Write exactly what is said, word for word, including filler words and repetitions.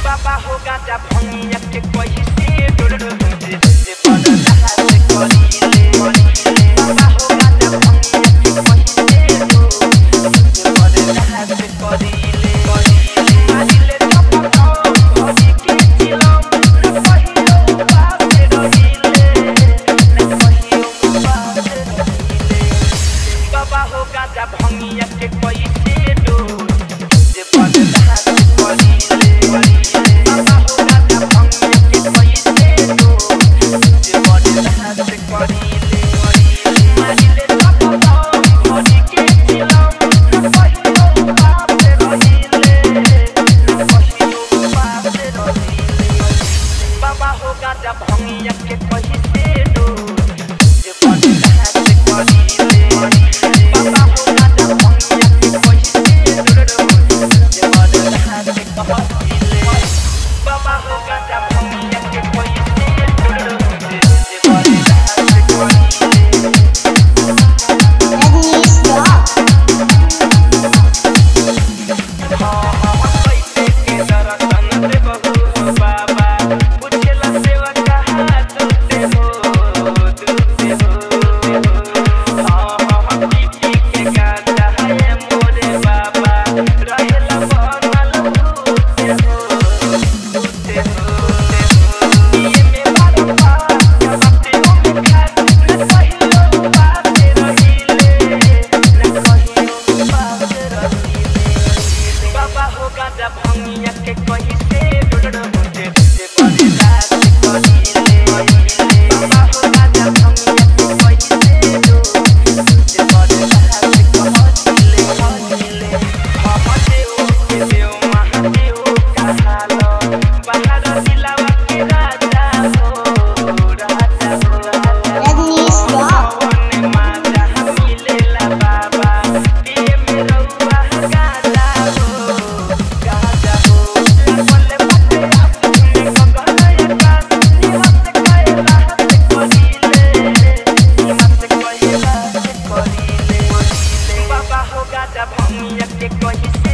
बाबा हो गाजा भंगिया के कहि से डोर डोर से पड़ला हाथ करीले बाबा हो गाजा भंगिया के कहि से डोर से पड़ला हाथ करीले मारिले टपका भरी के चिलम न कहियो बात रहिले न कहियो बात रहिले बाबा हो गाजा भंगिया के कहि से डोर से पड़ला हाथ करीले बाबा हो गाजा भंगिया के कहि से डोर से पड़ला हाथ करीले मारिले टपका भरी के चिलम न कहियो बात रहिले न कहियो बात रहिले बाबा हो गाजा भंगिया के कहि से डोर से पड़ला हाथ करीले बाबा हो गाजा भंगिया के कहि से डोर से पड़ला हाथ करीले बाबा हो गाजा भंगिया के कहि से डोर से पड़ला हाथ करीले Rajnish Rock. बाबा हो गाजा भंगिया के कहि से डोर मुझे से पड़ला हाथ करीले बाबा हो गाजा भंगिया के कहि से डोर से पड़ला हाथ करीले करीले हम देव के देव महादेव कहालो बाहर दिलावा के राजा हो राजा हो Rajnish Rock. कौन माजा मिलेला बाबा पिए में रउआ गाजा हो गाजा हो बोले बाटे अपने गगन आकाश निमत कइला हाथ करीले निमत कइला हाथ करीले बाबा हो गाजा भंगिया के कहि